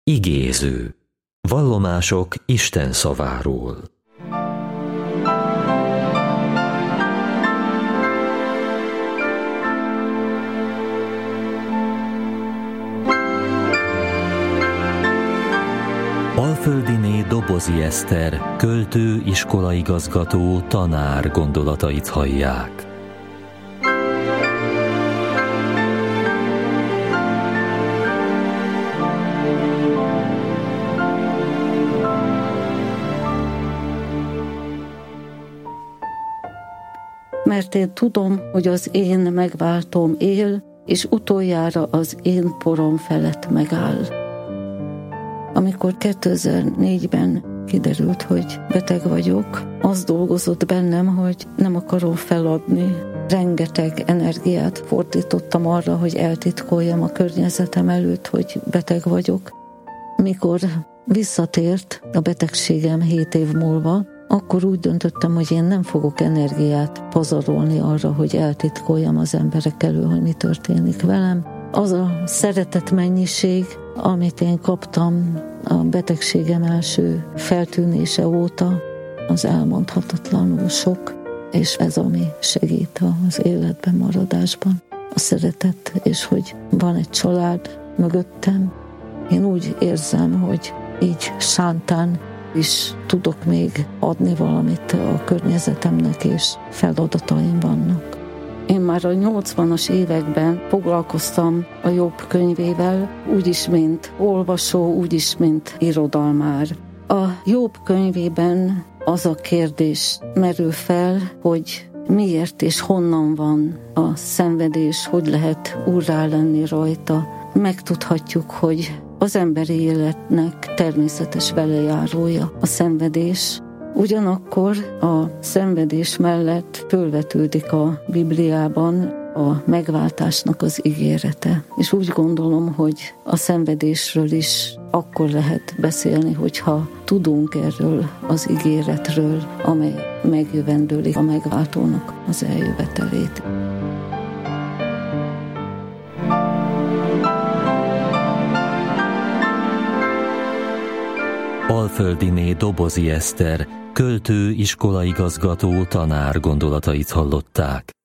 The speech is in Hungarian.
Igéző. Vallomások Isten szaváról. Alföldiné Dobozi Eszter, költő, iskolaigazgató, tanár gondolatait hallják. Mert én tudom, hogy az én megváltóm él, és utoljára az én porom felett megáll. Amikor 2004-ben kiderült, hogy beteg vagyok, az dolgozott bennem, hogy nem akarom feladni. Rengeteg energiát fordítottam arra, hogy eltitkoljam a környezetem előtt, hogy beteg vagyok. Mikor visszatért a betegségem 7 év múlva, akkor úgy döntöttem, hogy én nem fogok energiát pazarolni arra, hogy eltitkoljam az emberek elől, hogy mi történik velem. Az a szeretet mennyiség, amit én kaptam a betegségem első feltűnése óta, az elmondhatatlanul sok, és ez ami segít az életben maradásban. A szeretet, és hogy van egy család mögöttem. Én úgy érzem, hogy így sántán is tudok még adni valamit a környezetemnek, és feladataim vannak. Én már a 80-as években foglalkoztam a Jobb könyvével, úgyis, mint olvasó, úgyis, mint irodalmár. A Jobb könyvében az a kérdés merül fel, hogy miért és honnan van a szenvedés, hogy lehet úrrá lenni rajta. Megtudhatjuk, hogy az emberi életnek természetes velejárója a szenvedés. Ugyanakkor a szenvedés mellett fölvetődik a Bibliában a megváltásnak az ígérete. És úgy gondolom, hogy a szenvedésről is akkor lehet beszélni, hogyha tudunk erről az ígéretről, amely megjövendőli a megváltónak az eljövetelét. Alföldiné Dobozi Eszter, költő, iskolaigazgató, tanár gondolatait hallották.